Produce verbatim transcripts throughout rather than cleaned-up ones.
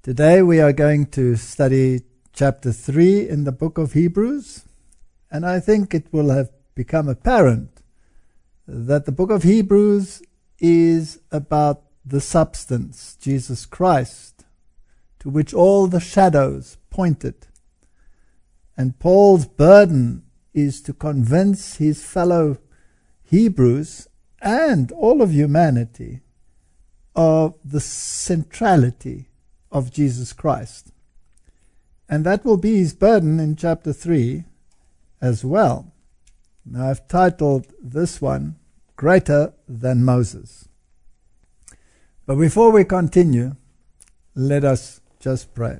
Today we are going to study chapter three in the book of Hebrews, and I think it will have become apparent that the book of Hebrews is about the substance, Jesus Christ, to which all the shadows pointed. And Paul's burden is to convince his fellow Hebrews and all of humanity of the centrality of Jesus Christ. And that will be his burden in chapter three as well. Now I've titled this one, Greater Than Moses. But before we continue, let us just pray.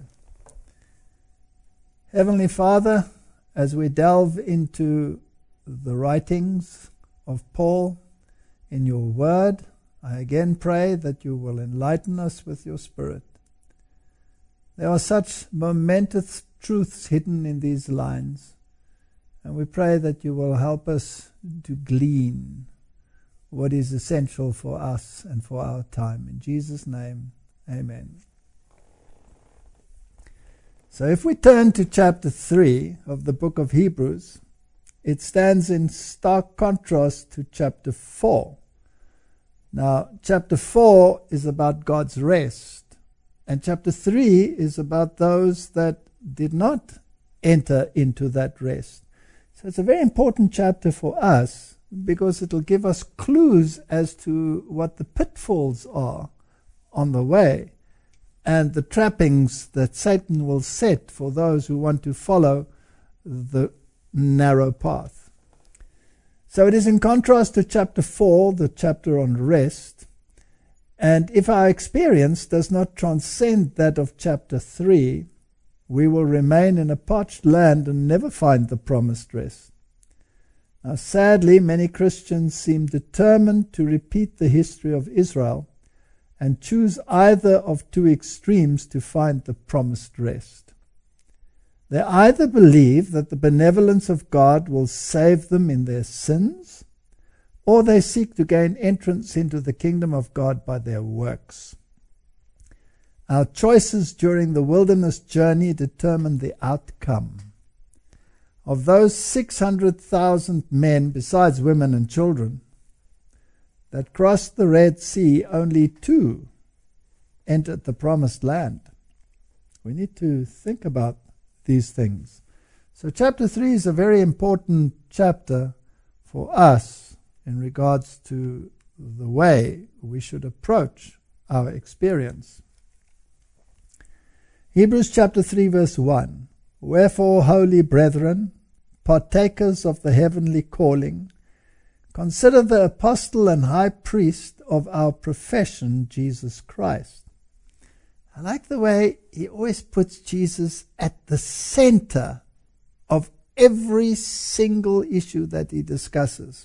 Heavenly Father, as we delve into the writings of Paul in your word, I again pray that you will enlighten us with your Spirit. There are such momentous truths hidden in these lines, and we pray that you will help us to glean what is essential for us and for our time. In Jesus' name, amen. So if we turn to chapter three of the book of Hebrews, it stands in stark contrast to chapter four. Now, chapter four is about God's rest, and chapter three is about those that did not enter into that rest. So it's a very important chapter for us because it will give us clues as to what the pitfalls are on the way and the trappings that Satan will set for those who want to follow the narrow path. So it is in contrast to chapter four, the chapter on rest. And if our experience does not transcend that of chapter three, we will remain in a parched land and never find the promised rest. Now, sadly, many Christians seem determined to repeat the history of Israel and choose either of two extremes to find the promised rest. They either believe that the benevolence of God will save them in their sins, or they seek to gain entrance into the kingdom of God by their works. Our choices during the wilderness journey determine the outcome. Of those six hundred thousand men, besides women and children, that crossed the Red Sea, only two entered the promised land. We need to think about these things. So chapter three is a very important chapter for us in regards to the way we should approach our experience. Hebrews chapter three verse one. Wherefore, holy brethren, partakers of the heavenly calling, consider the apostle and high priest of our profession, Jesus Christ. I like the way he always puts Jesus at the center of every single issue that he discusses.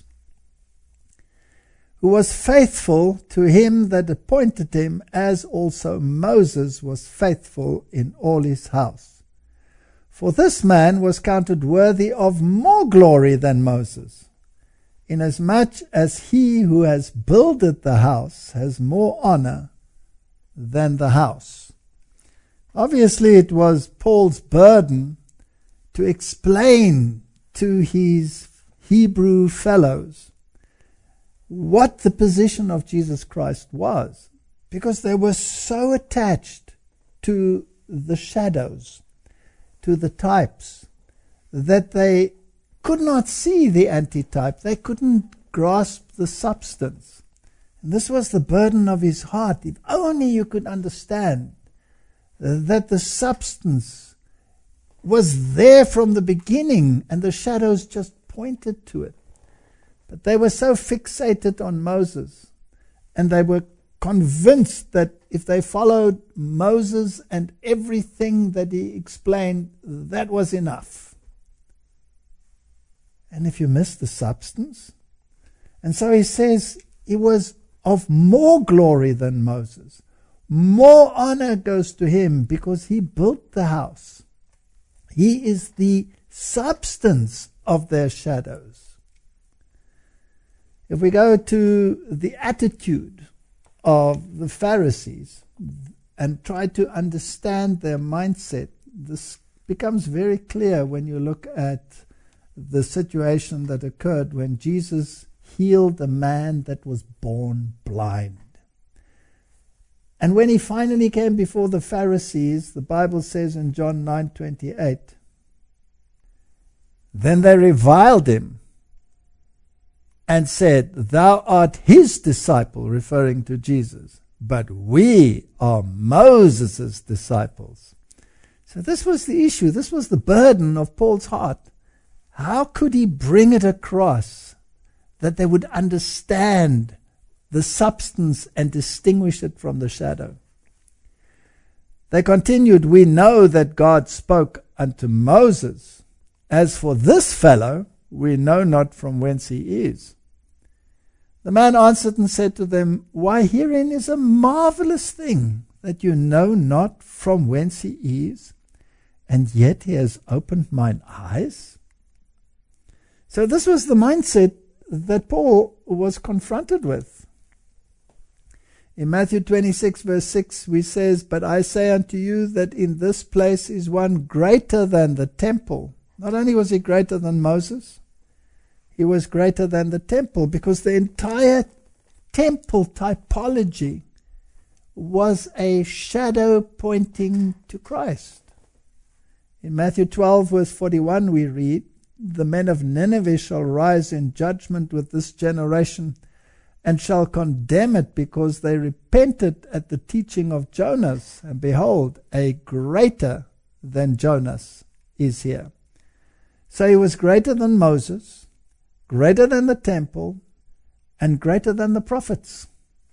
Who was faithful to him that appointed him, as also Moses was faithful in all his house. For this man was counted worthy of more glory than Moses, inasmuch as he who has builded the house has more honor than the house. Obviously, it was Paul's burden to explain to his Hebrew fellows what the position of Jesus Christ was, because they were so attached to the shadows, to the types, that they could not see the antitype. They couldn't grasp the substance. And this was the burden of his heart. If only you could understand that the substance was there from the beginning and the shadows just pointed to it. But they were so fixated on Moses, and they were convinced that if they followed Moses and everything that he explained, that was enough. And if you miss the substance, and so he says he was of more glory than Moses. More honor goes to him because he built the house. He is the substance of their shadows. If we go to the attitude of the Pharisees, and try to understand their mindset. This becomes very clear when you look at the situation that occurred when Jesus healed a man that was born blind. And when he finally came before the Pharisees, the Bible says in John nine twenty-eight, then they reviled him and said, thou art his disciple, referring to Jesus, but we are Moses' disciples. So this was the issue. This was the burden of Paul's heart. How could he bring it across that they would understand the substance and distinguish it from the shadow? They continued, we know that God spoke unto Moses. As for this fellow, we know not from whence he is. The man answered and said to them, why, herein is a marvelous thing, that you know not from whence he is, and yet he has opened mine eyes. So this was the mindset that Paul was confronted with. In Matthew twenty-six verse six, we says, but I say unto you that in this place is one greater than the temple. Not only was he greater than Moses, he was greater than the temple, because the entire temple typology was a shadow pointing to Christ. In Matthew twelve verse forty-one we read, the men of Nineveh shall rise in judgment with this generation and shall condemn it, because they repented at the teaching of Jonas. And behold, a greater than Jonas is here. So he was greater than Moses, greater than the temple, and greater than the prophets.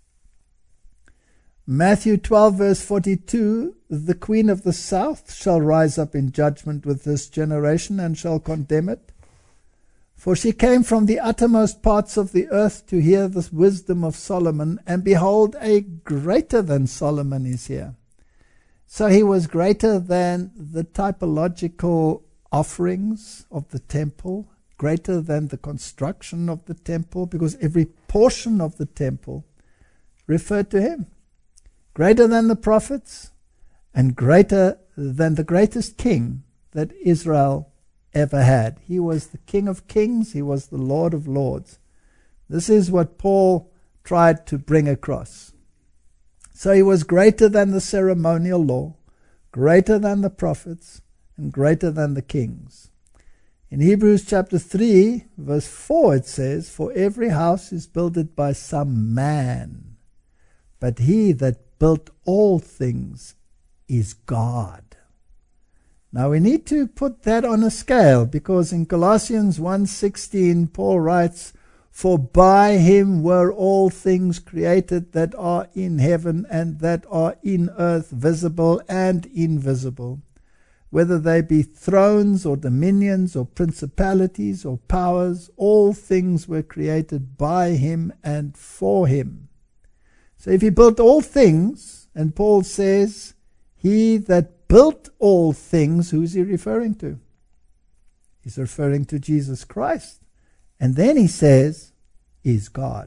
Matthew twelve verse forty-two, the queen of the south shall rise up in judgment with this generation and shall condemn it. For she came from the uttermost parts of the earth to hear the wisdom of Solomon, and behold, a greater than Solomon is here. So he was greater than the typological offerings of the temple, greater than the construction of the temple, because every portion of the temple referred to him. Greater than the prophets, and greater than the greatest king that Israel ever had. He was the King of Kings. He was the Lord of Lords. This is what Paul tried to bring across. So he was greater than the ceremonial law, greater than the prophets, and greater than the kings. In Hebrews chapter three, verse four, it says, for every house is builded by some man, but he that built all things is God. Now we need to put that on a scale, because in Colossians one sixteen, Paul writes, for by him were all things created that are in heaven and that are in earth, visible and invisible, whether they be thrones or dominions or principalities or powers, all things were created by him and for him. So if he built all things, and Paul says, he that built all things, who's he referring to? He's referring to Jesus Christ. And then he says, is God.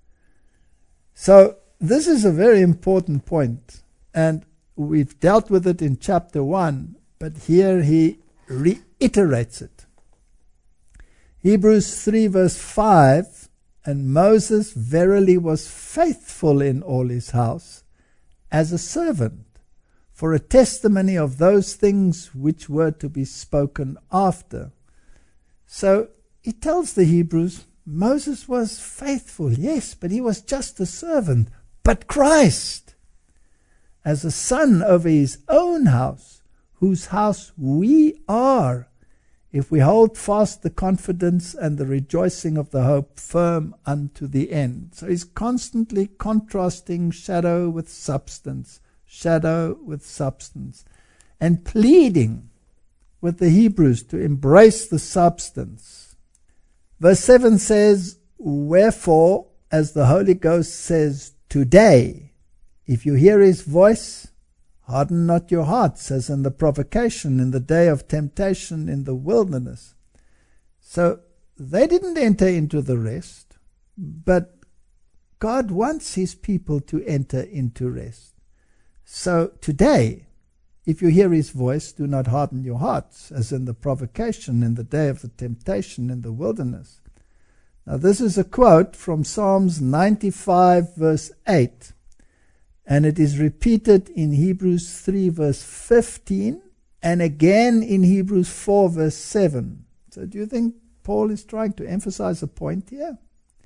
So this is a very important point, and we've dealt with it in chapter one, but here he reiterates it. Hebrews three verse five, and Moses verily was faithful in all his house as a servant, for a testimony of those things which were to be spoken after. So he tells the Hebrews, Moses was faithful, yes, but he was just a servant. But Christ, as a son over his own house, whose house we are, if we hold fast the confidence and the rejoicing of the hope firm unto the end. So he's constantly contrasting shadow with substance, shadow with substance, and pleading with the Hebrews to embrace the substance. Verse seven says, wherefore, as the Holy Ghost says, today, if you hear his voice, harden not your hearts, as in the provocation, in the day of temptation in the wilderness. So they didn't enter into the rest, but God wants his people to enter into rest. So today, if you hear his voice, do not harden your hearts, as in the provocation in the day of the temptation in the wilderness. Now this is a quote from Psalms ninety-five verse eight, and it is repeated in Hebrews three verse fifteen, and again in Hebrews four verse seven. So do you think Paul is trying to emphasize a point here?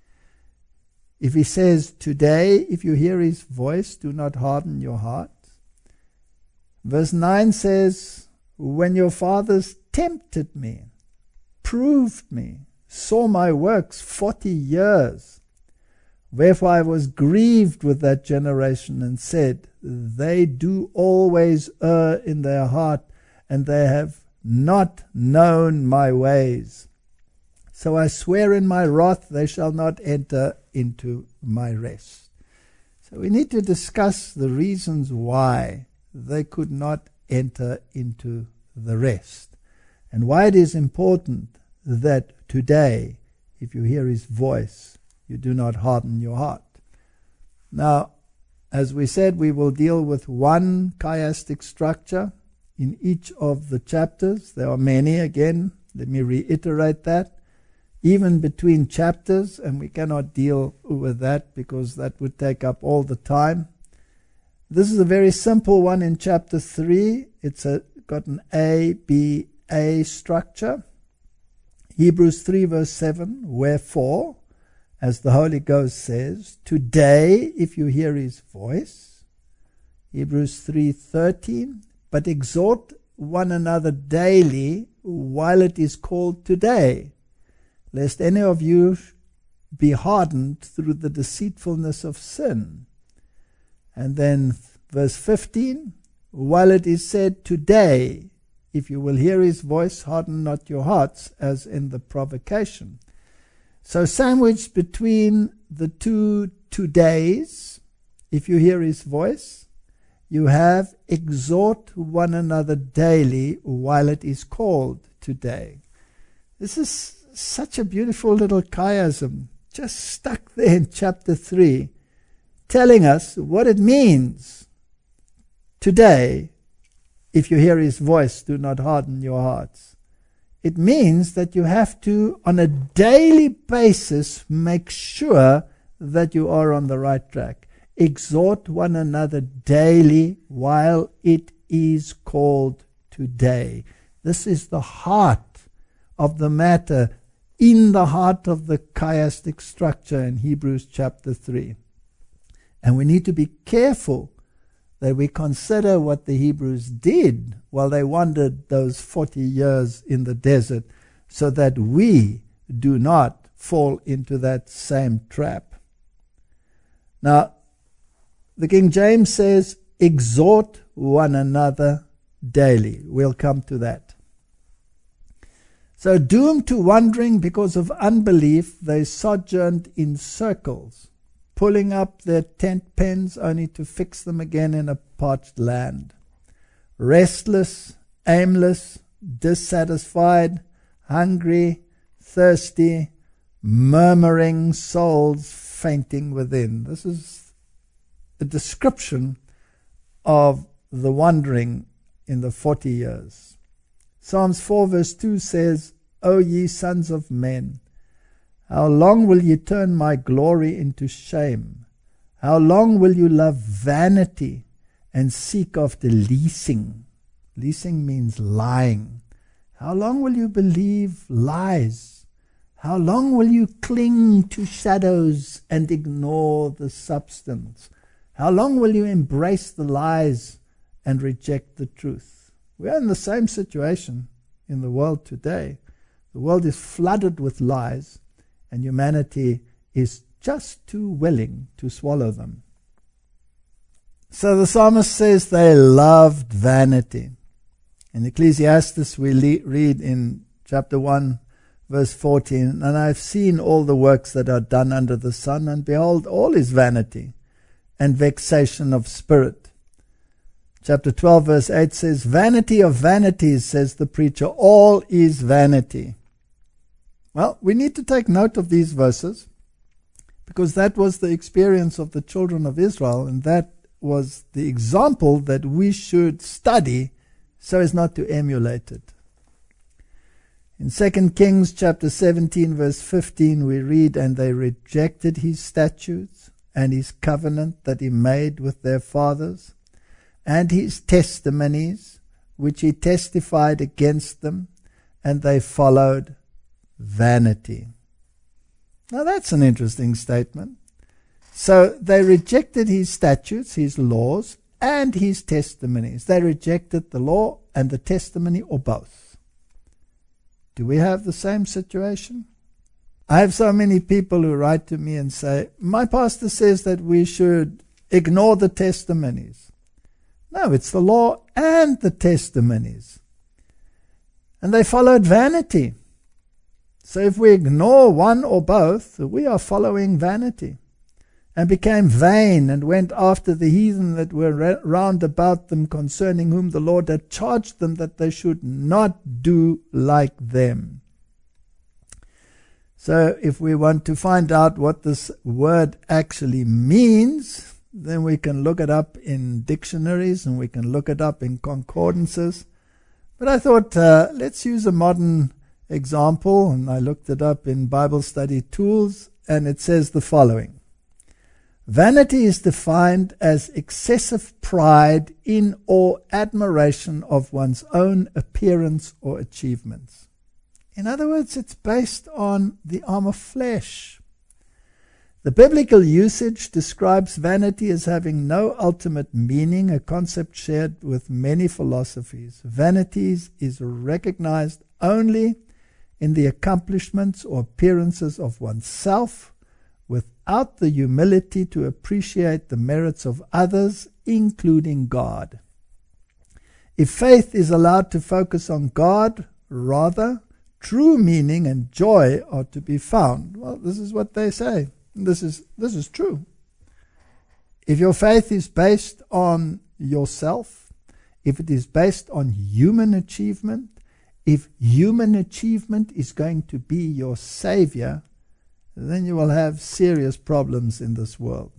If he says, today, if you hear his voice, do not harden your heart. Verse nine says, when your fathers tempted me, proved me, saw my works forty years, wherefore I was grieved with that generation and said, they do always err in their heart, and they have not known my ways. So I swear in my wrath, they shall not enter into my rest. So we need to discuss the reasons why they could not enter into the rest, and why it is important that today, if you hear his voice, you do not harden your heart. Now, as we said, we will deal with one chiastic structure in each of the chapters. There are many, again, let me reiterate that. Even between chapters, and we cannot deal with that because that would take up all the time. This is a very simple one in chapter three. It's a, got an A, B, A structure. Hebrews three verse seven, wherefore, as the Holy Ghost says, today, if you hear his voice. Hebrews three thirteen, but exhort one another daily while it is called today, lest any of you be hardened through the deceitfulness of sin. And then verse fifteen, while it is said today, if you will hear his voice, harden not your hearts, as in the provocation. So sandwiched between the two todays, if you hear his voice, you have exhort one another daily while it is called today. This is such a beautiful little chiasm, just stuck there in chapter three, telling us what it means. Today, if you hear his voice, do not harden your hearts. It means that you have to, on a daily basis, make sure that you are on the right track. Exhort one another daily while it is called today. This is the heart of the matter, in the heart of the chiastic structure in Hebrews chapter three. And we need to be careful that we consider what the Hebrews did while they wandered those forty years in the desert, so that we do not fall into that same trap. Now, the King James says, exhort one another daily. We'll come to that. So, doomed to wandering because of unbelief, they sojourned in circles, pulling up their tent pens only to fix them again in a parched land. Restless, aimless, dissatisfied, hungry, thirsty, murmuring souls fainting within. This is a description of the wandering in the forty years. Psalms four verse two says, O ye sons of men, how long will ye turn my glory into shame? How long will you love vanity and seek after leasing? Leasing means lying. How long will you believe lies? How long will you cling to shadows and ignore the substance? How long will you embrace the lies and reject the truth? We are in the same situation in the world today. The world is flooded with lies, and humanity is just too willing to swallow them. So the psalmist says they loved vanity. In Ecclesiastes we le- read in chapter one, verse fourteen, and I have seen all the works that are done under the sun, and behold, all is vanity and vexation of spirit. Chapter twelve, verse eight says, vanity of vanities, says the preacher, all is vanity. Well, we need to take note of these verses, because that was the experience of the children of Israel, and that was the example that we should study so as not to emulate it. In Second Kings chapter seventeen verse fifteen we read, "And they rejected his statutes and his covenant that he made with their fathers, and his testimonies which he testified against them, and they followed vanity." Now that's an interesting statement. So they rejected his statutes, his laws, and his testimonies. They rejected the law and the testimony, or both. Do we have the same situation? I have so many people who write to me and say, "My pastor says that we should ignore the testimonies." No, it's the law and the testimonies. And they followed vanity. So if we ignore one or both, we are following vanity, and became vain, and went after the heathen that were round about them, concerning whom the Lord had charged them that they should not do like them. So if we want to find out what this word actually means, then we can look it up in dictionaries, and we can look it up in concordances. But I thought, uh, let's use a modern example, and I looked it up in Bible Study Tools, and it says the following. Vanity is defined as excessive pride in or admiration of one's own appearance or achievements. In other words, it's based on the arm of flesh. The biblical usage describes vanity as having no ultimate meaning, a concept shared with many philosophies. Vanity is recognized only in the accomplishments or appearances of oneself, without the humility to appreciate the merits of others, including God. If faith is allowed to focus on God, rather, true meaning and joy are to be found. Well, this is what they say. This is, this is true. If your faith is based on yourself, if it is based on human achievement, if human achievement is going to be your savior, then you will have serious problems in this world.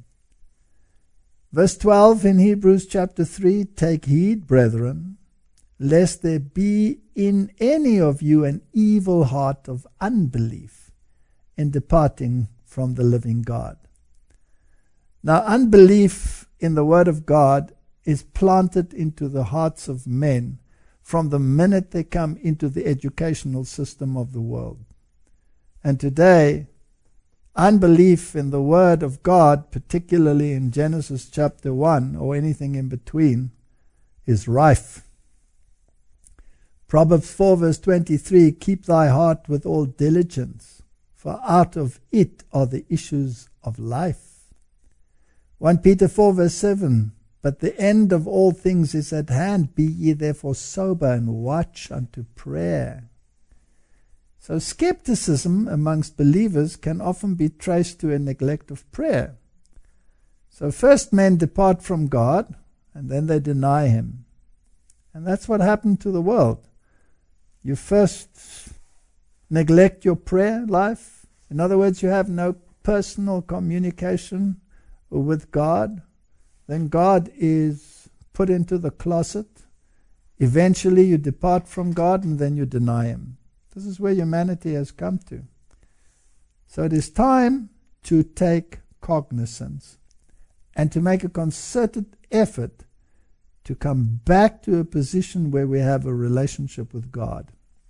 Verse twelve in Hebrews chapter three, "Take heed, brethren, lest there be in any of you an evil heart of unbelief in departing from the living God." Now, unbelief in the Word of God is planted into the hearts of men from the minute they come into the educational system of the world. And today, unbelief in the Word of God, particularly in Genesis chapter one or anything in between, is rife. Proverbs four verse twenty-three, "Keep thy heart with all diligence, for out of it are the issues of life." First Peter four verse seven, "But the end of all things is at hand. Be ye therefore sober and watch unto prayer." So skepticism amongst believers can often be traced to a neglect of prayer. So first men depart from God, and then they deny Him. And that's what happened to the world. You first neglect your prayer life. In other words, you have no personal communication with God. Then God is put into the closet. Eventually you depart from God, and then you deny Him. This is where humanity has come to. So it is time to take cognizance and to make a concerted effort to come back to a position where we have a relationship with God.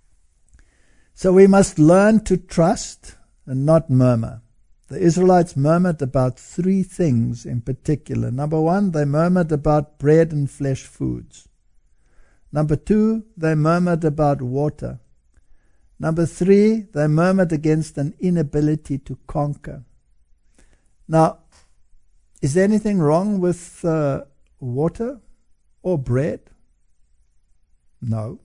So we must learn to trust and not murmur. The Israelites murmured about three things in particular. Number one, they murmured about bread and flesh foods. Number two, they murmured about water. Number three, they murmured against an inability to conquer. Now, is there anything wrong with uh, water or bread? No.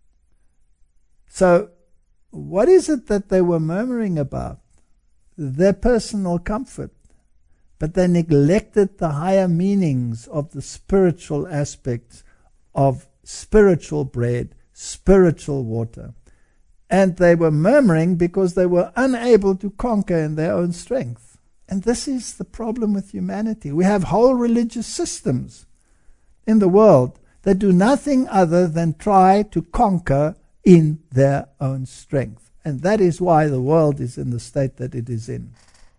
So, what is it that they were murmuring about? Their personal comfort. But they neglected the higher meanings of the spiritual aspects of spiritual bread, spiritual water. And they were murmuring because they were unable to conquer in their own strength. And this is the problem with humanity. We have whole religious systems in the world that do nothing other than try to conquer in their own strength. And that is why the world is in the state that it is in.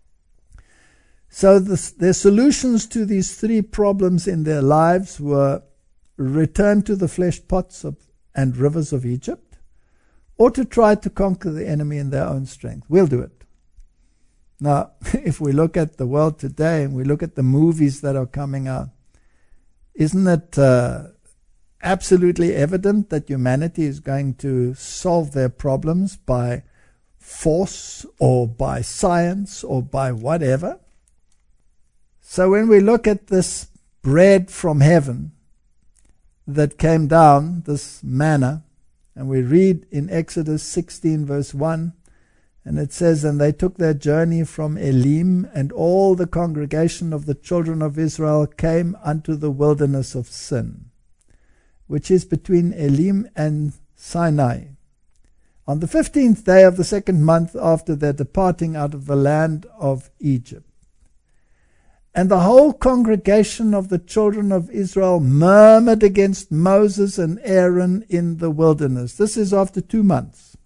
So the, their solutions to these three problems in their lives were return to the flesh pots of, and rivers of Egypt, or to try to conquer the enemy in their own strength. We'll do it. Now, if we look at the world today and we look at the movies that are coming out, isn't it uh, absolutely evident that humanity is going to solve their problems by force or by science or by whatever? So when we look at this bread from heaven that came down, this manna, and we read in Exodus sixteen verse one, and it says, and they took their journey from Elim, and all the congregation of the children of Israel came unto the wilderness of Sin, which is between Elim and Sinai, on the fifteenth day of the second month after their departing out of the land of Egypt. And the whole congregation of the children of Israel murmured against Moses and Aaron in the wilderness. This is after two months.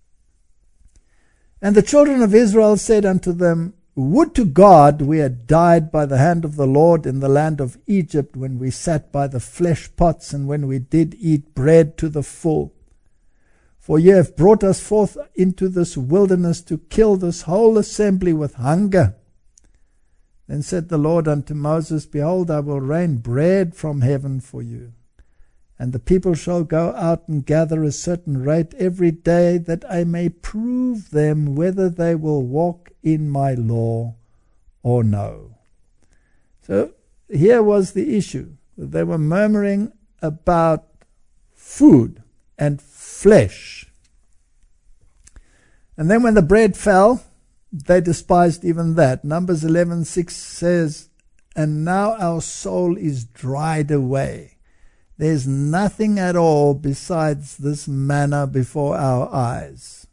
And the children of Israel said unto them, would to God we had died by the hand of the Lord in the land of Egypt, when we sat by the flesh pots, and when we did eat bread to the full. For ye have brought us forth into this wilderness to kill this whole assembly with hunger. Then said the Lord unto Moses, behold, I will rain bread from heaven for you, and the people shall go out and gather a certain rate every day, that I may prove them whether they will walk in my law or no. So here was the issue. They were murmuring about food and flesh. And then when the bread fell, they despised even that. Numbers eleven six says, and now our soul is dried away. There's nothing at all besides this manna before our eyes.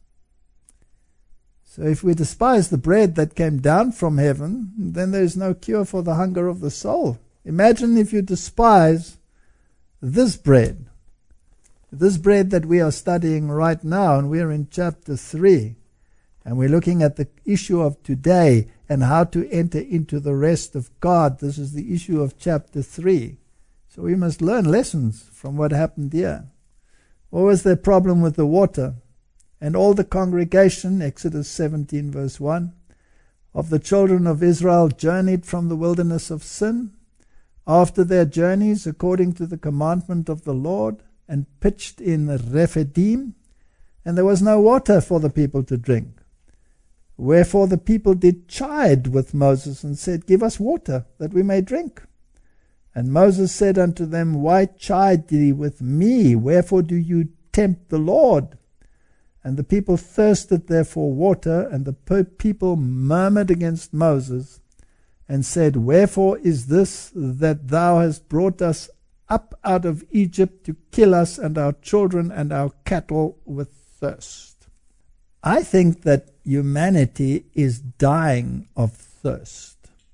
So if we despise the bread that came down from heaven, then there is no cure for the hunger of the soul. Imagine if you despise this bread. This bread that we are studying right now, and we are in chapter three. And we're looking at the issue of today and how to enter into the rest of God. This is the issue of chapter three. So we must learn lessons from what happened here. What was their problem with the water? And all the congregation, Exodus seventeen verse one, of the children of Israel journeyed from the wilderness of Sin after their journeys according to the commandment of the Lord, and pitched in Rephidim, and there was no water for the people to drink. Wherefore the people did chide with Moses, and said, give us water, that we may drink. And Moses said unto them, why chide ye with me? Wherefore do you tempt the Lord? And the people thirsted therefore water, and the people murmured against Moses, and said, wherefore is this that thou hast brought us up out of Egypt to kill us and our children and our cattle with thirst? I think that humanity is dying of thirst.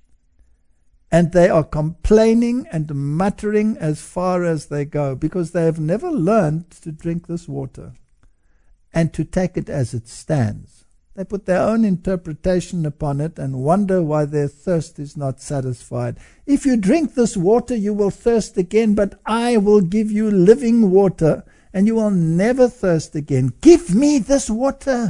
And they are complaining and muttering as far as they go, because they have never learned to drink this water and to take it as it stands. They put their own interpretation upon it and wonder why their thirst is not satisfied. If you drink this water, you will thirst again, but I will give you living water, and you will never thirst again. Give me this water.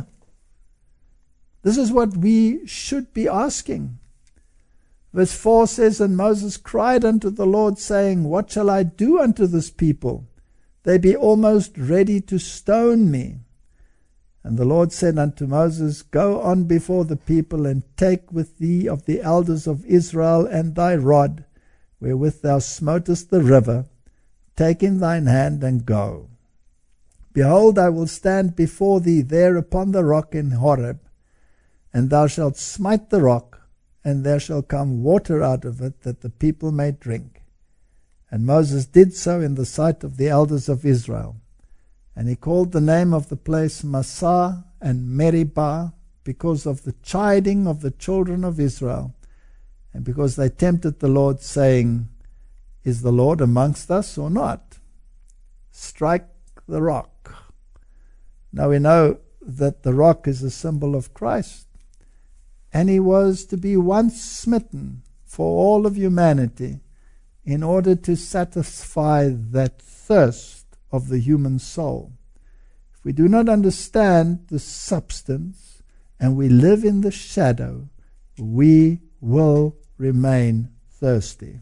This is what we should be asking. Verse four says, and Moses cried unto the Lord, saying, what shall I do unto this people? They be almost ready to stone me. And the Lord said unto Moses, go on before the people, and take with thee of the elders of Israel and thy rod, wherewith thou smotest the river, take in thine hand, and go. Behold, I will stand before thee there upon the rock in Horeb, and thou shalt smite the rock, and there shall come water out of it, that the people may drink. And Moses did so in the sight of the elders of Israel. And he called the name of the place Massah and Meribah, because of the chiding of the children of Israel, and because they tempted the Lord, saying, Is the Lord amongst us or not? Strike the rock. Now we know that the rock is a symbol of Christ, and he was to be once smitten for all of humanity in order to satisfy that thirst of the human soul. If we do not understand the substance and we live in the shadow, we will remain thirsty.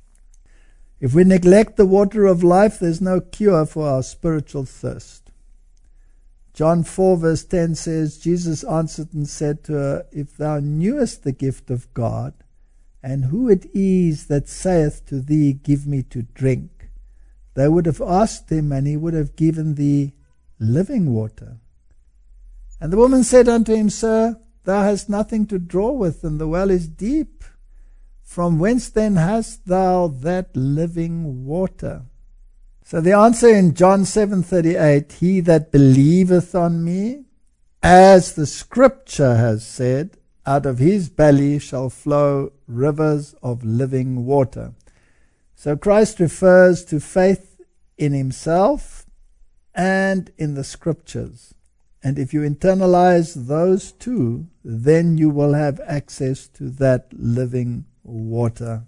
If we neglect the water of life, there's no cure for our spiritual thirst. John four verse ten says, Jesus answered and said to her, If thou knewest the gift of God, and who it is that saith to thee, Give me to drink, they would have asked him, and he would have given thee living water. And the woman said unto him, Sir, thou hast nothing to draw with, and the well is deep. From whence then hast thou that living water? So the answer in John seven thirty-eight, He that believeth on me, as the scripture has said, out of his belly shall flow rivers of living water. So Christ refers to faith in himself and in the scriptures. And if you internalize those two, then you will have access to that living water.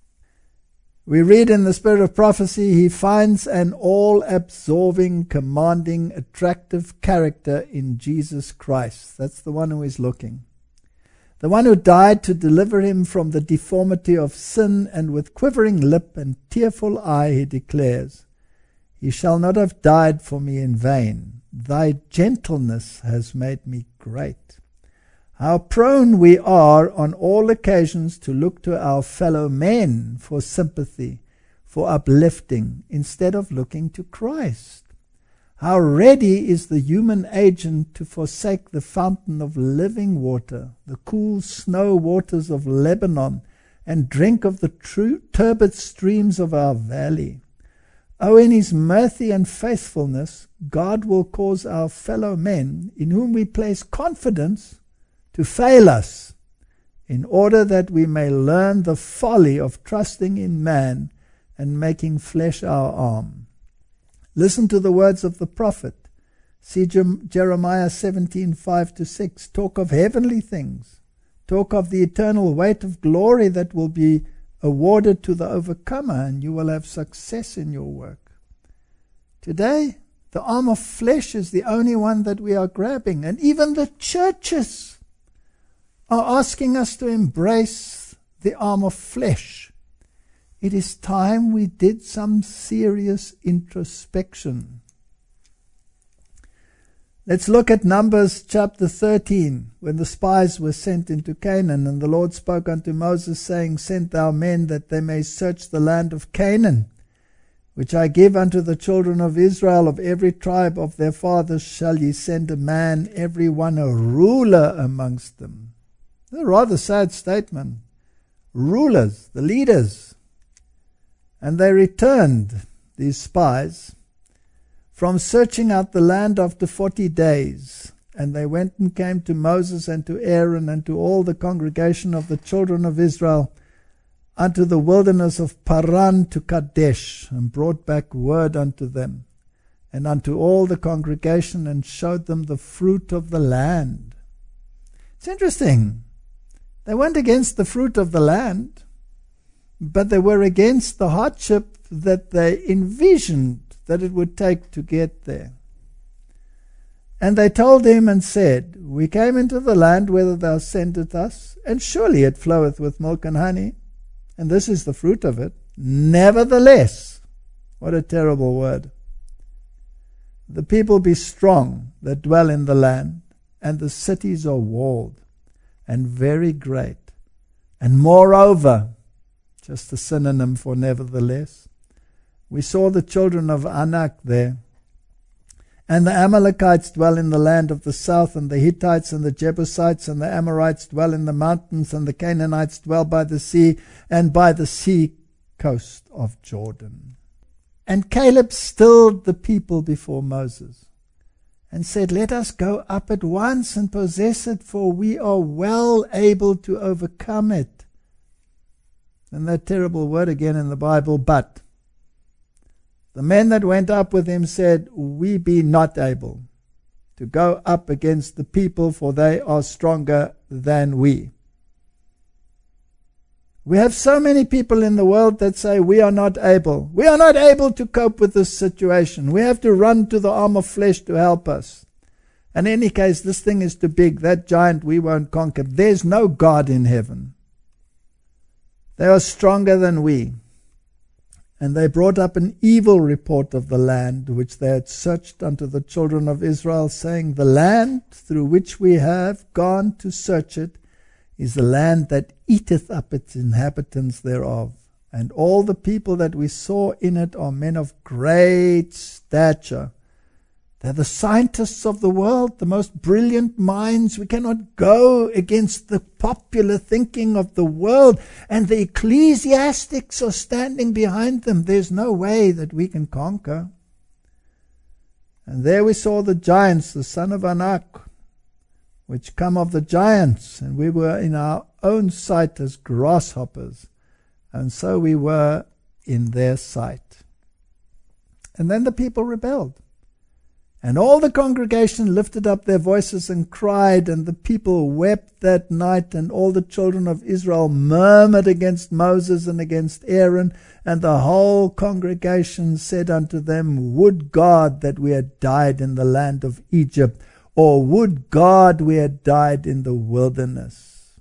We read in the spirit of prophecy, he finds an all-absorbing, commanding, attractive character in Jesus Christ. That's the one who is looking. The one who died to deliver him from the deformity of sin, and with quivering lip and tearful eye he declares, He shall not have died for me in vain. Thy gentleness has made me great. How prone we are on all occasions to look to our fellow men for sympathy, for uplifting, instead of looking to Christ. How ready is the human agent to forsake the fountain of living water, the cool snow waters of Lebanon, and drink of the true turbid streams of our valley. Oh, in his mercy and faithfulness, God will cause our fellow men, in whom we place confidence, to fail us, in order that we may learn the folly of trusting in man and making flesh our arm. Listen to the words of the prophet. See Jeremiah seventeen, five to six. Talk of heavenly things. Talk of the eternal weight of glory that will be awarded to the overcomer, and you will have success in your work. Today, the arm of flesh is the only one that we are grabbing, and even the churches are asking us to embrace the arm of flesh. It is time we did some serious introspection. Let's look at Numbers chapter thirteen, when the spies were sent into Canaan, and the Lord spoke unto Moses, saying, Send thou men that they may search the land of Canaan, which I give unto the children of Israel. Of every tribe of their fathers shall ye send a man, every one a ruler amongst them. A rather sad statement. Rulers, the leaders. And they returned, these spies, from searching out the land after forty days. And they went and came to Moses and to Aaron and to all the congregation of the children of Israel unto the wilderness of Paran to Kadesh, and brought back word unto them and unto all the congregation, and showed them the fruit of the land. It's interesting. They weren't against the fruit of the land, but they were against the hardship that they envisioned that it would take to get there. And they told him and said, We came into the land whither thou sentest us, and surely it floweth with milk and honey, and this is the fruit of it. Nevertheless, what a terrible word. The people be strong that dwell in the land, and the cities are walled, and very great. And moreover, just a synonym for nevertheless, we saw the children of Anak there. And the Amalekites dwell in the land of the south, and the Hittites and the Jebusites and the Amorites dwell in the mountains, and the Canaanites dwell by the sea and by the sea coast of Jordan. And Caleb stilled the people before Moses. and said, "Let us go up at once and possess it, for we are well able to overcome it." And that terrible word again in the Bible, but. The men that went up with him said, "We be not able to go up against the people, for they are stronger than we." We have so many people in the world that say we are not able. We are not able to cope with this situation. We have to run to the arm of flesh to help us. In any case, this thing is too big. That giant we won't conquer. There's no God in heaven. They are stronger than we. And they brought up an evil report of the land which they had searched unto the children of Israel, saying, "The land through which we have gone to search it is the land that eateth up its inhabitants thereof. And all the people that we saw in it are men of great stature." They're the scientists of the world, the most brilliant minds. We cannot go against the popular thinking of the world. And the ecclesiastics are standing behind them. There's no way that we can conquer. And there we saw the giants, the son of Anak, which come of the giants. And we were in our own sight as grasshoppers. And so we were in their sight. And then the people rebelled. And all the congregation lifted up their voices and cried, and the people wept that night, and all the children of Israel murmured against Moses and against Aaron, and the whole congregation said unto them, "Would God that we had died in the land of Egypt, or would God we had died in the wilderness."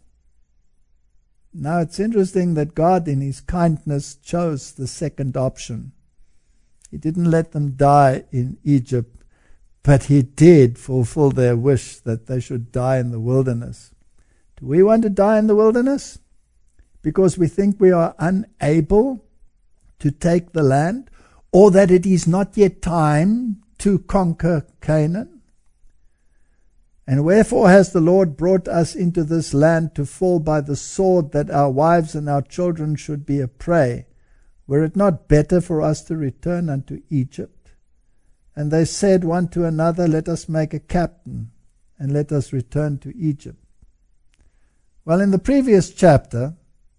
Now it's interesting that God in his kindness chose the second option. He didn't let them die in Egypt, but he did fulfill their wish that they should die in the wilderness. Do we want to die in the wilderness? Because we think we are unable to take the land, or that it is not yet time to conquer Canaan? And wherefore has the Lord brought us into this land to fall by the sword, that our wives and our children should be a prey? Were it not better for us to return unto Egypt? And they said one to another, "Let us make a captain, and let us return to Egypt." Well, in the previous chapter,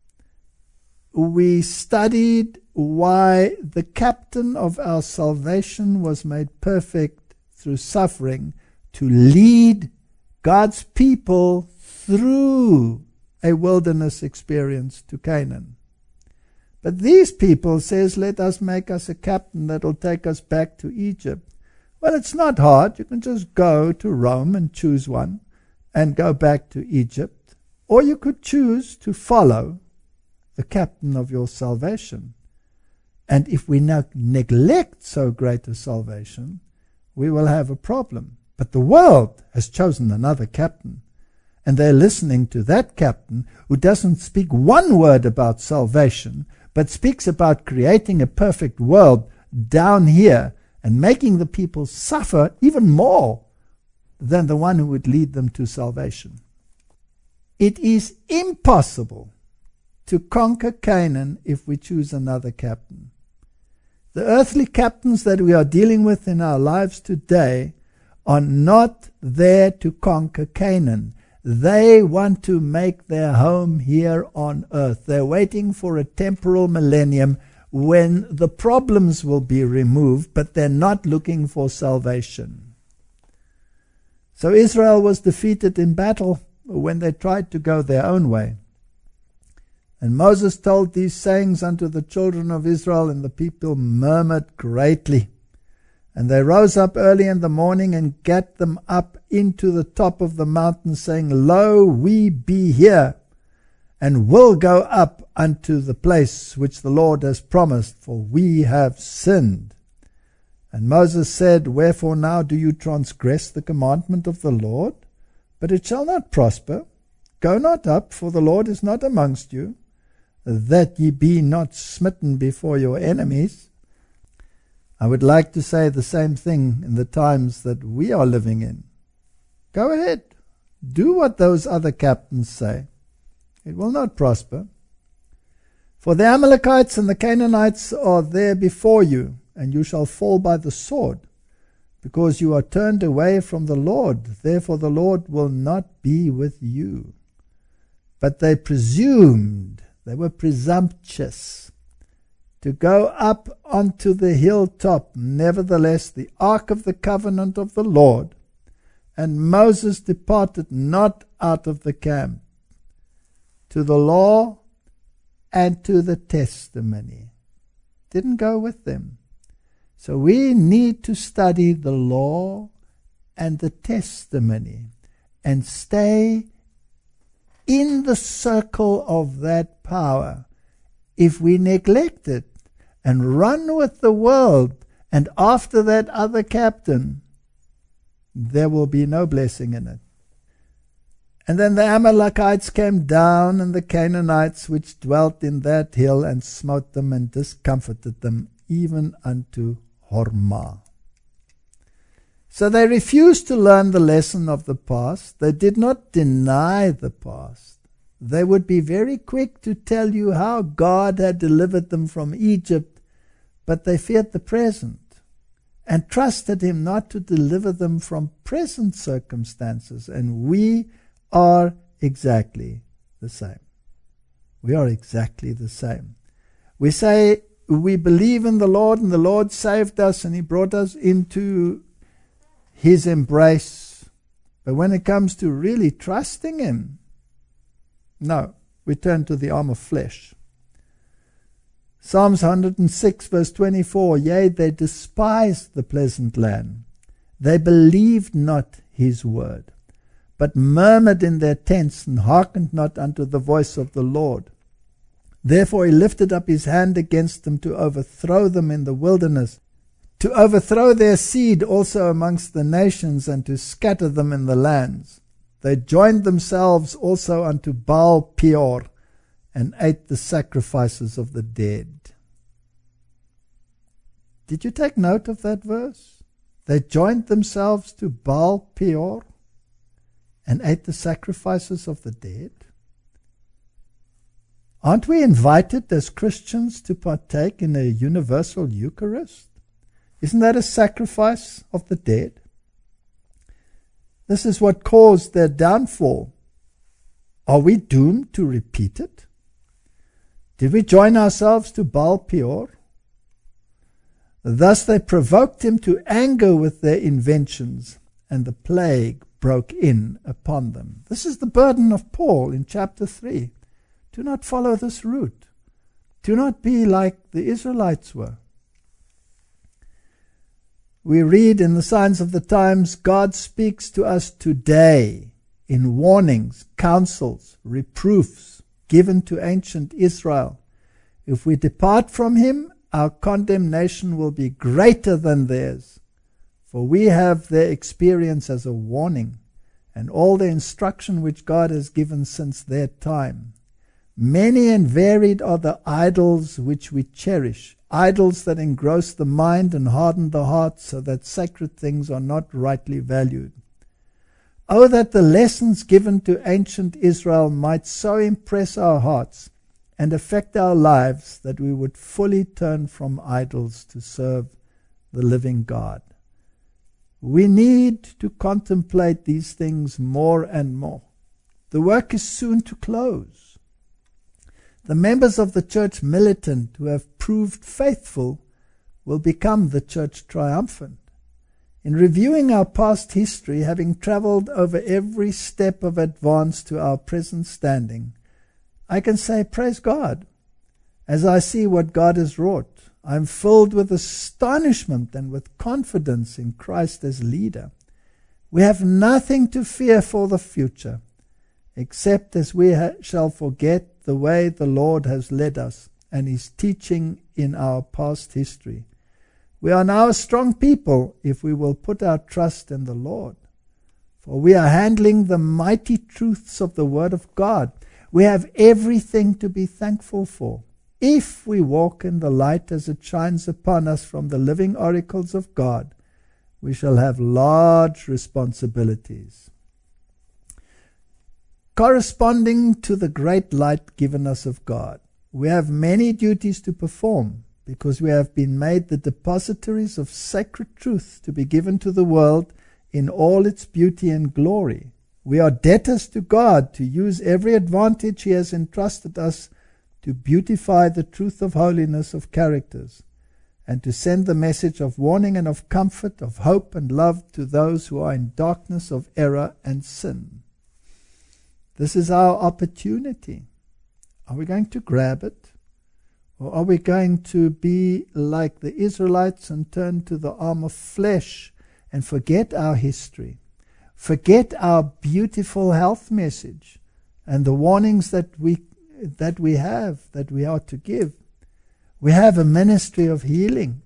we studied why the captain of our salvation was made perfect through suffering to lead God's people through a wilderness experience to Canaan. But these people says, "Let us make us a captain that will take us back to Egypt." Well, it's not hard. You can just go to Rome and choose one and go back to Egypt. Or you could choose to follow the captain of your salvation. And if we now neglect so great a salvation, we will have a problem. But the world has chosen another captain. And they're listening to that captain who doesn't speak one word about salvation, but speaks about creating a perfect world down here and making the people suffer even more than the one who would lead them to salvation. It is impossible to conquer Canaan if we choose another captain. The earthly captains that we are dealing with in our lives today are not there to conquer Canaan. They want to make their home here on earth. They're waiting for a temporal millennium when the problems will be removed, but they're not looking for salvation. So Israel was defeated in battle when they tried to go their own way. And Moses told these sayings unto the children of Israel, and the people murmured greatly. And they rose up early in the morning and gat them up into the top of the mountain, saying, Lo, we be here, and will go up unto the place which the Lord has promised, for we have sinned. And Moses said, Wherefore now do you transgress the commandment of the Lord? But it shall not prosper. Go not up, for the Lord is not amongst you, that ye be not smitten before your enemies. I would like to say the same thing in the times that we are living in. Go ahead. Do what those other captains say. It will not prosper. For the Amalekites and the Canaanites are there before you, and you shall fall by the sword. because you are turned away from the Lord. Therefore the Lord will not be with you. But they presumed, they were presumptuous, to go up onto the hilltop. Nevertheless, the ark of the covenant of the Lord, and Moses departed not out of the camp, to the law and to the testimony. Didn't go with them. So we need to study the law and the testimony and stay in the circle of that power. If we neglect it and run with the world and after that other captain, there will be no blessing in it. And then the Amalekites came down, and the Canaanites which dwelt in that hill, and smote them and discomfited them, even unto Hormah. So they refused to learn the lesson of the past. They did not deny the past. They would be very quick to tell you how God had delivered them from Egypt, but they feared the present and trusted Him not to deliver them from present circumstances. And we are exactly the same. We are exactly the same. We say we believe in the Lord, and the Lord saved us, and He brought us into His embrace. But when it comes to really trusting Him, no, we turn to the arm of flesh. Psalms one hundred six verse twenty-four, yea, they despised the pleasant land. They believed not His word, but murmured in their tents, and hearkened not unto the voice of the Lord. Therefore He lifted up His hand against them, to overthrow them in the wilderness, to overthrow their seed also amongst the nations, and to scatter them in the lands. They joined themselves also unto Baal Peor, and ate the sacrifices of the dead. Did you take note of that verse? They joined themselves to Baal Peor, and ate the sacrifices of the dead. Aren't we invited as Christians to partake in a universal Eucharist? Isn't that a sacrifice of the dead? This is what caused their downfall. Are we doomed to repeat it? Did we join ourselves to Baal Peor? Thus they provoked Him to anger with their inventions, and the plague broke in upon them. This is the burden of Paul in chapter three. Do not follow this route. Do not be like the Israelites were. We read in the Signs of the Times, God speaks to us today in warnings, counsels, reproofs given to ancient Israel. If we depart from Him, our condemnation will be greater than theirs. For we have their experience as a warning, and all the instruction which God has given since their time. Many and varied are the idols which we cherish, idols that engross the mind and harden the heart, so that sacred things are not rightly valued. Oh, that the lessons given to ancient Israel might so impress our hearts and affect our lives that we would fully turn from idols to serve the living God. We need to contemplate these things more and more. The work is soon to close. The members of the church militant who have proved faithful will become the church triumphant. In reviewing our past history, having traveled over every step of advance to our present standing, I can say, praise God. As I see what God has wrought, I am filled with astonishment and with confidence in Christ as leader. We have nothing to fear for the future, except as we ha- shall forget the way the Lord has led us and His teaching in our past history. We are now a strong people if we will put our trust in the Lord. For we are handling the mighty truths of the Word of God. We have everything to be thankful for. If we walk in the light as it shines upon us from the living oracles of God, we shall have large responsibilities. Corresponding to the great light given us of God, we have many duties to perform, because we have been made the depositories of sacred truth to be given to the world in all its beauty and glory. We are debtors to God to use every advantage He has entrusted us to beautify the truth of holiness of characters, and to send the message of warning and of comfort, of hope and love to those who are in darkness of error and sin. This is our opportunity. Are we going to grab it? Or are we going to be like the Israelites and turn to the arm of flesh and forget our history, forget our beautiful health message and the warnings that we that we have, that we are to give? We have a ministry of healing.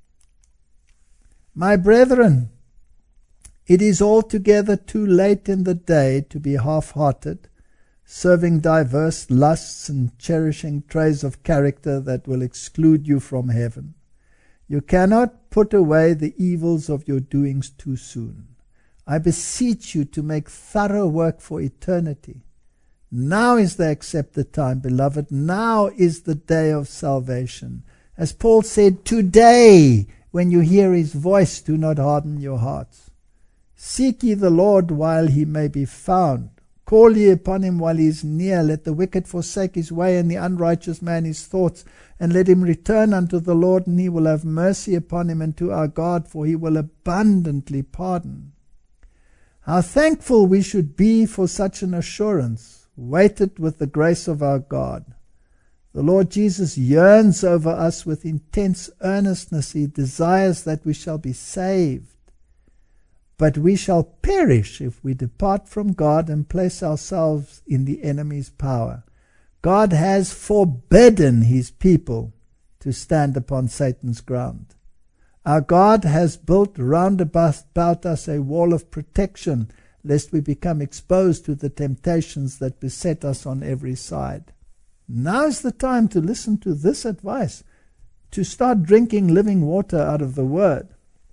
My brethren, it is altogether too late in the day to be half-hearted, serving diverse lusts and cherishing traits of character that will exclude you from heaven. You cannot put away the evils of your doings too soon. I beseech you to make thorough work for eternity. Now is the accepted time, beloved. Now is the day of salvation. As Paul said, today, when you hear His voice, do not harden your hearts. Seek ye the Lord while He may be found. Call ye upon Him while He is near. Let the wicked forsake his way, and the unrighteous man his thoughts. And let him return unto the Lord, and He will have mercy upon him, and to our God, for He will abundantly pardon. How thankful we should be for such an assurance, weighted with the grace of our God. The Lord Jesus yearns over us with intense earnestness. He desires that we shall be saved. But we shall perish if we depart from God and place ourselves in the enemy's power. God has forbidden His people to stand upon Satan's ground. Our God has built round about us a wall of protection, lest we become exposed to the temptations that beset us on every side. Now is the time to listen to this advice, to start drinking living water out of the Word.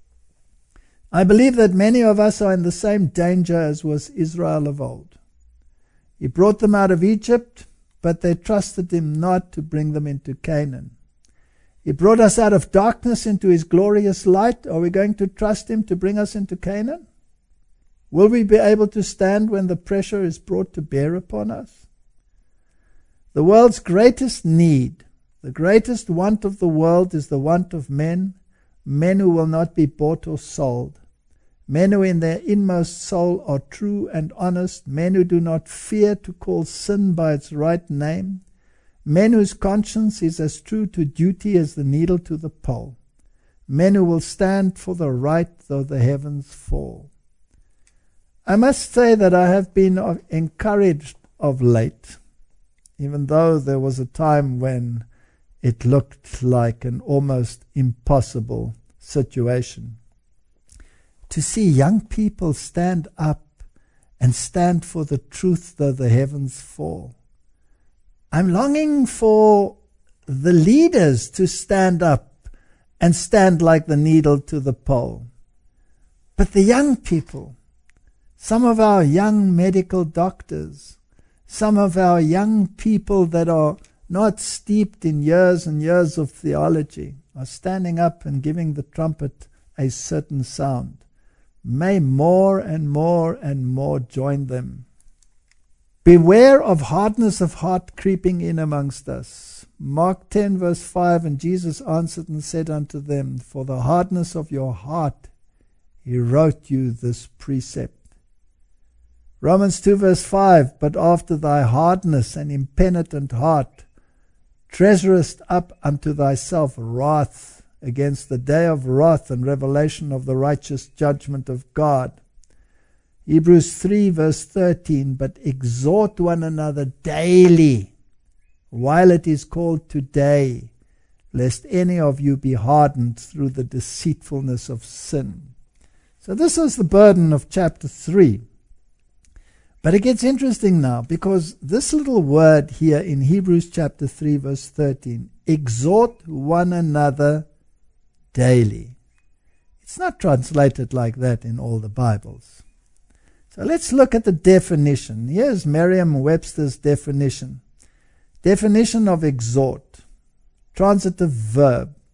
I believe that many of us are in the same danger as was Israel of old. He brought them out of Egypt, but they trusted Him not to bring them into Canaan. He brought us out of darkness into His glorious light. Are we going to trust Him to bring us into Canaan? Will we be able to stand when the pressure is brought to bear upon us? The world's greatest need, the greatest want of the world, is the want of men, men who will not be bought or sold, men who in their inmost soul are true and honest, men who do not fear to call sin by its right name, men whose conscience is as true to duty as the needle to the pole, men who will stand for the right though the heavens fall. I must say that I have been encouraged of late, even though there was a time when it looked like an almost impossible situation, to see young people stand up and stand for the truth though the heavens fall. I'm longing for the leaders to stand up and stand like the needle to the pole. But the young people, some of our young medical doctors, some of our young people that are not steeped in years and years of theology, are standing up and giving the trumpet a certain sound. May more and more and more join them. Beware of hardness of heart creeping in amongst us. Mark ten verse five, and Jesus answered and said unto them, for the hardness of your heart He wrote you this precept. Romans two verse five, but after thy hardness and impenitent heart treasurest up unto thyself wrath against the day of wrath and revelation of the righteous judgment of God. Hebrews three verse thirteen, but exhort one another daily, while it is called today, lest any of you be hardened through the deceitfulness of sin. So this is the burden of chapter three. But it gets interesting now, because this little word here in Hebrews chapter three verse thirteen, exhort one another daily. It's not translated like that in all the Bibles. So let's look at the definition. Here's Merriam-Webster's definition. Definition of exhort. Transitive verb.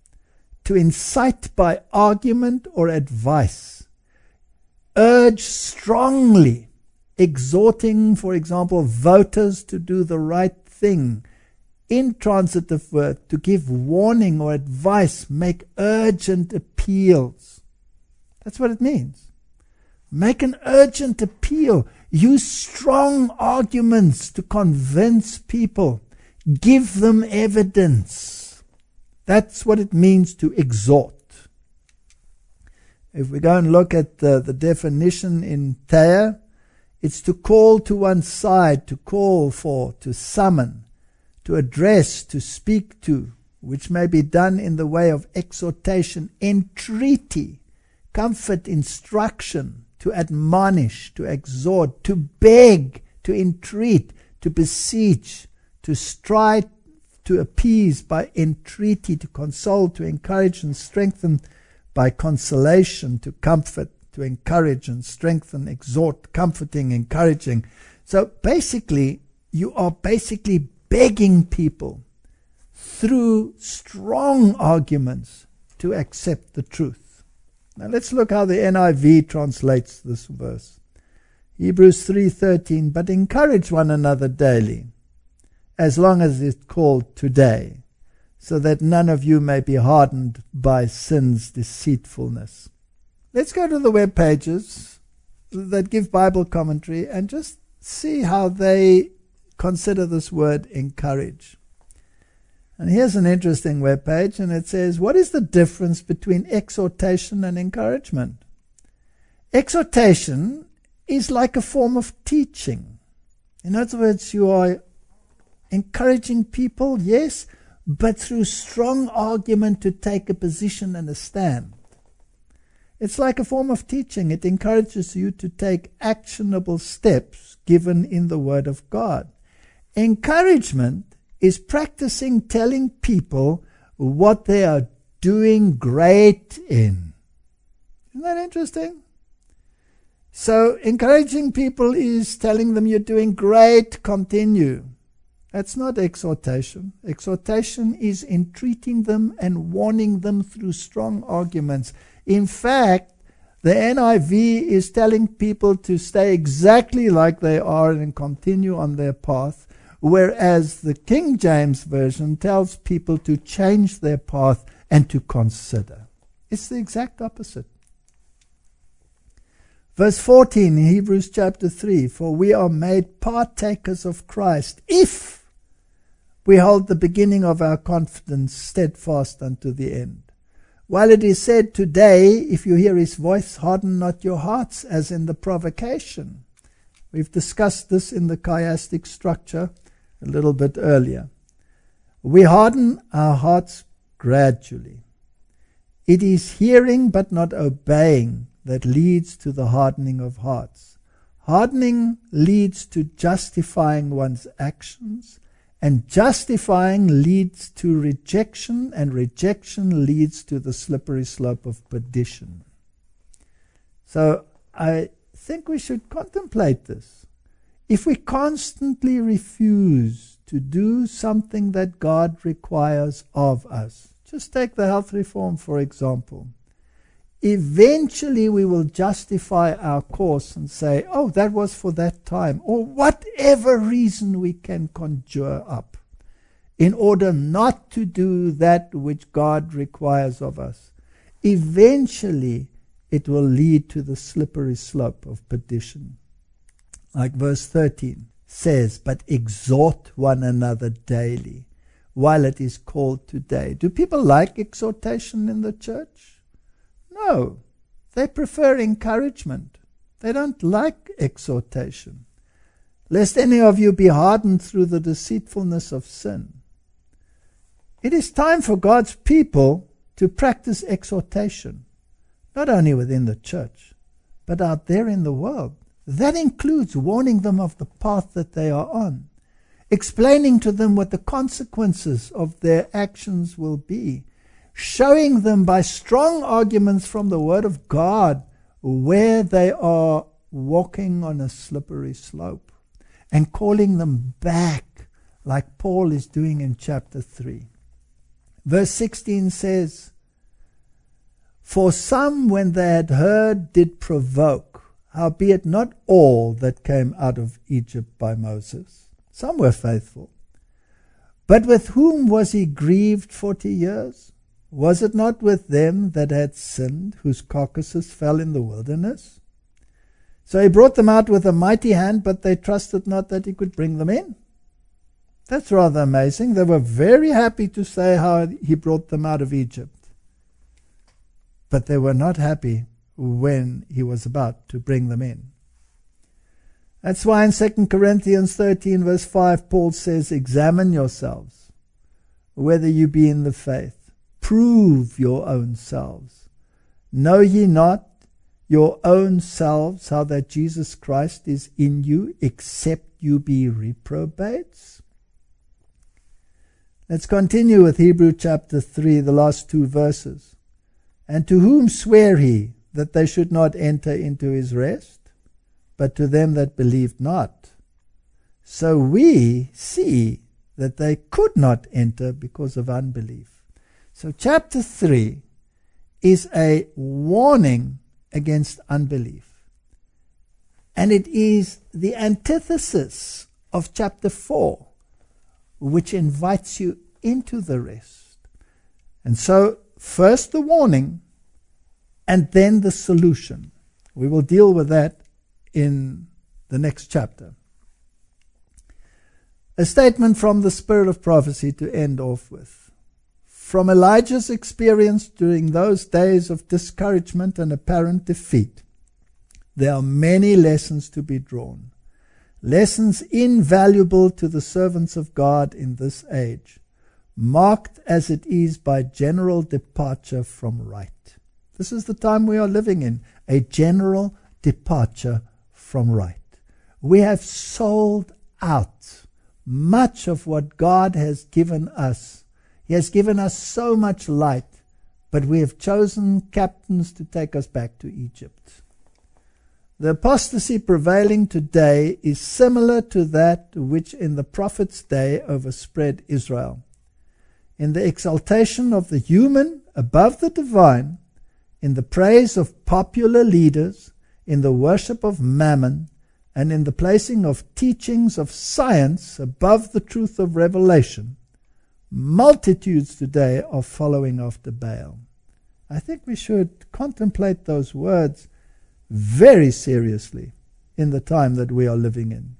to incite by argument or advice, urge strongly, exhorting, for example, voters to do the right thing, intransitive word, to give warning or advice, make urgent appeals. That's what it means. Make an urgent appeal. Use strong arguments to convince people. Give them evidence. That's what it means to exhort. If we go and look at the, the definition in Thayer, it's to call to one side, to call for, to summon, to address, to speak to, which may be done in the way of exhortation, entreaty, comfort, instruction, to admonish, to exhort, to beg, to entreat, to beseech, to strive, to appease by entreaty, to console, to encourage and strengthen by consolation, to comfort, to encourage and strengthen, exhort, comforting, encouraging. So basically, you are basically begging people through strong arguments to accept the truth. Now let's look how the N I V translates this verse. Hebrews three thirteen, but encourage one another daily, as long as it's called today, so that none of you may be hardened by sin's deceitfulness. Let's go to the web pages that give Bible commentary and just see how they consider this word encourage. And here's an interesting web page, and it says, what is the difference between exhortation and encouragement? Exhortation is like a form of teaching. In other words, you are encouraging people, yes, but through strong argument to take a position and a stand. It's like a form of teaching. It encourages you to take actionable steps given in the Word of God. Encouragement is practicing telling people what they are doing great in. Isn't that interesting? So encouraging people is telling them you're doing great, continue. That's not exhortation. Exhortation is entreating them and warning them through strong arguments. In fact, the N I V is telling people to stay exactly like they are and continue on their path, whereas the King James Version tells people to change their path and to consider. It's the exact opposite. Verse fourteen in Hebrews chapter three, for we are made partakers of Christ if we hold the beginning of our confidence steadfast unto the end. While it is said today, if you hear his voice, harden not your hearts, as in the provocation. We've discussed this in the chiastic structure a little bit earlier. We harden our hearts gradually. It is hearing but not obeying that leads to the hardening of hearts. Hardening leads to justifying one's actions, and justifying leads to rejection, and rejection leads to the slippery slope of perdition. So I think we should contemplate this. If we constantly refuse to do something that God requires of us, just take the health reform for example, eventually we will justify our course and say, oh, that was for that time, or whatever reason we can conjure up in order not to do that which God requires of us. Eventually it will lead to the slippery slope of perdition. Like verse thirteen says, but exhort one another daily while it is called today. Do people like exhortation in the church? No, they prefer encouragement. They don't like exhortation. Lest any of you be hardened through the deceitfulness of sin. It is time for God's people to practice exhortation, not only within the church, but out there in the world. That includes warning them of the path that they are on, explaining to them what the consequences of their actions will be, showing them by strong arguments from the Word of God where they are walking on a slippery slope, and calling them back like Paul is doing in chapter three. Verse sixteen says, For some, when they had heard, did provoke, howbeit not all that came out of Egypt by Moses. Some were faithful. But with whom was he grieved forty years? Was it not with them that had sinned, whose carcasses fell in the wilderness? So he brought them out with a mighty hand, but they trusted not that he could bring them in. That's rather amazing. They were very happy to say how he brought them out of Egypt. But they were not happy when he was about to bring them in. That's why in Second Corinthians thirteen verse five, Paul says, examine yourselves, whether you be in the faith. Prove your own selves. Know ye not your own selves how that Jesus Christ is in you, except you be reprobates? Let's continue with Hebrews chapter three, the last two verses. And to whom sware he that they should not enter into his rest? But to them that believed not. So we see that they could not enter because of unbelief. So chapter three is a warning against unbelief. And it is the antithesis of chapter four, which invites you into the rest. And so, first the warning, and then the solution. We will deal with that in the next chapter. A statement from the Spirit of Prophecy to end off with. From Elijah's experience during those days of discouragement and apparent defeat, there are many lessons to be drawn. Lessons invaluable to the servants of God in this age, marked as it is by general departure from right. This is the time we are living in, a general departure from right. We have sold out much of what God has given us. He has given us so much light, but we have chosen captains to take us back to Egypt. The apostasy prevailing today is similar to that which in the prophet's day overspread Israel. In the exaltation of the human above the divine, in the praise of popular leaders, in the worship of mammon, and in the placing of teachings of science above the truth of revelation, multitudes today are following after Baal. I think we should contemplate those words very seriously in the time that we are living in.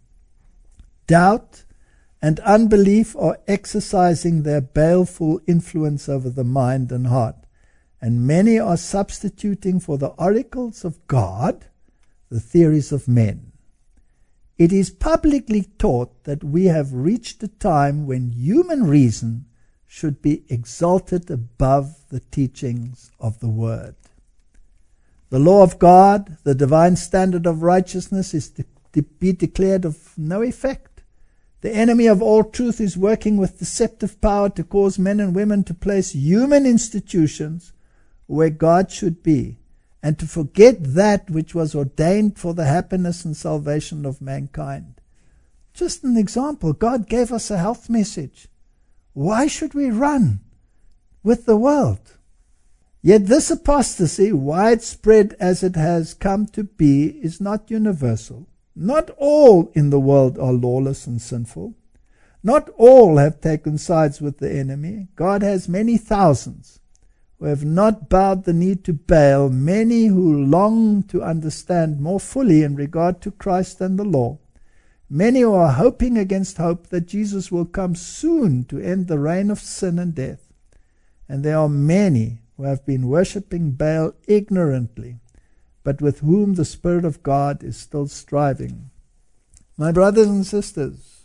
Doubt and unbelief are exercising their baleful influence over the mind and heart, and many are substituting for the oracles of God the theories of men. It is publicly taught that we have reached a time when human reason should be exalted above the teachings of the Word. The law of God, the divine standard of righteousness, is to, to be declared of no effect. The enemy of all truth is working with deceptive power to cause men and women to place human institutions where God should be, and to forget that which was ordained for the happiness and salvation of mankind. Just an example, God gave us a health message. Why should we run with the world? Yet this apostasy, widespread as it has come to be, is not universal. Not all in the world are lawless and sinful. Not all have taken sides with the enemy. God has many thousands who have not bowed the knee to Baal, many who long to understand more fully in regard to Christ and the law, many who are hoping against hope that Jesus will come soon to end the reign of sin and death, and there are many who have been worshipping Baal ignorantly, but with whom the Spirit of God is still striving. My brothers and sisters,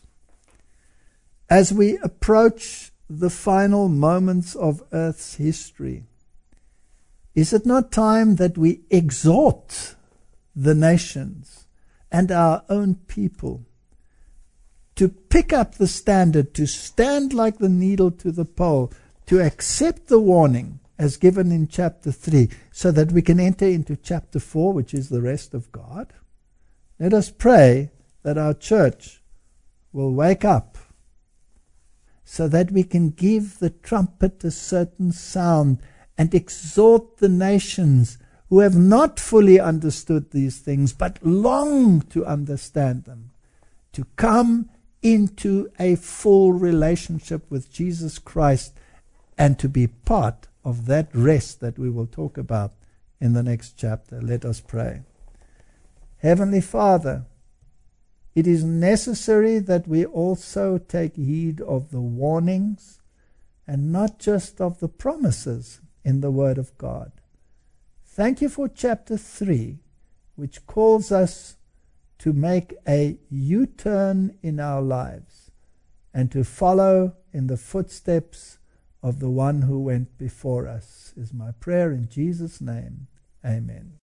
as we approach the final moments of Earth's history, is it not time that we exhort the nations and our own people to pick up the standard, to stand like the needle to the pole, to accept the warning as given in chapter three, so that we can enter into chapter four, which is the rest of God? Let us pray that our church will wake up, so that we can give the trumpet a certain sound and exhort the nations who have not fully understood these things, but long to understand them, to come into a full relationship with Jesus Christ and to be part of that rest that we will talk about in the next chapter. Let us pray. Heavenly Father, it is necessary that we also take heed of the warnings and not just of the promises in the Word of God. Thank you for chapter three, which calls us to make a U-turn in our lives and to follow in the footsteps of the one who went before us, is my prayer in Jesus' name. Amen.